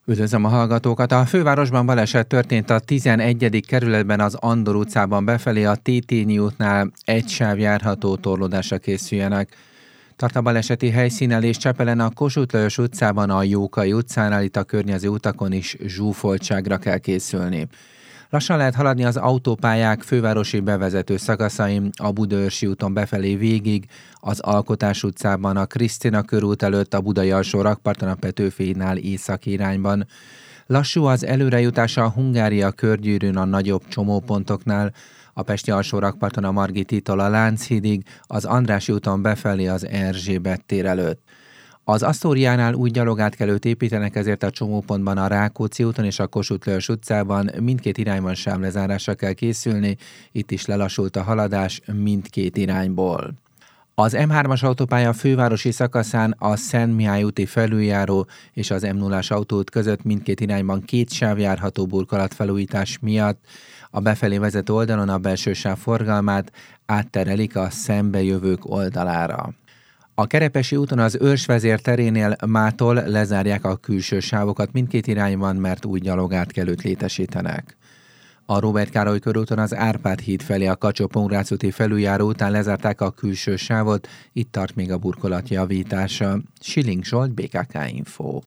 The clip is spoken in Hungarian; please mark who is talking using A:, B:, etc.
A: Üdvözlöm a hallgatókat! A fővárosban baleset történt a 11. kerületben az Andor utcában befelé a Tétényi útnál egy sáv járható, torlódásra készüljenek. Tart a baleseti helyszínen és Csepelen a Kossuth Lajos utcában, a Jókai utcánál, itt a környező utakon is zsúfoltságra kell készülni. Lassan lehet haladni az autópályák fővárosi bevezető szakaszain, a Budaörsi úton befelé végig, az Alkotás utcában, a Krisztina körút előtt, a Budai alsó rakparton, a Petőfi hídnál északi irányban. Lassú az előrejutása a Hungária körgyűrűn a nagyobb csomópontoknál, a Pesti alsó rakparton a Margit hídtól a Lánchídig, az Andrássy úton befelé az Erzsébet tér előtt. Az Asztóriánál új gyalogátkelőt építenek, ezért a csomópontban a Rákóczi úton és a Kossuth Lajos utcában mindkét irányban sávlezárásra kell készülni, itt is lelassult a haladás mindkét irányból. Az M3-as autópálya fővárosi szakaszán a Szent Mihály úti felüljáró és az M0-as autóút között mindkét irányban két sáv járható burkolatfelújítás miatt. A befelé vezető oldalon a belső sáv forgalmát átterelik a szembejövők oldalára. A Kerepesi úton az Őrsvezér terénél mától lezárják a külső sávokat mindkét irányban, mert új gyalogátkelőt létesítenek. A Róbert Károly körúton az Árpád híd felé a Kacsó-Pongrác úti felüljáró után lezárták a külső sávot, itt tart még a burkolat javítása. Schilling Zsolt, BKK Info.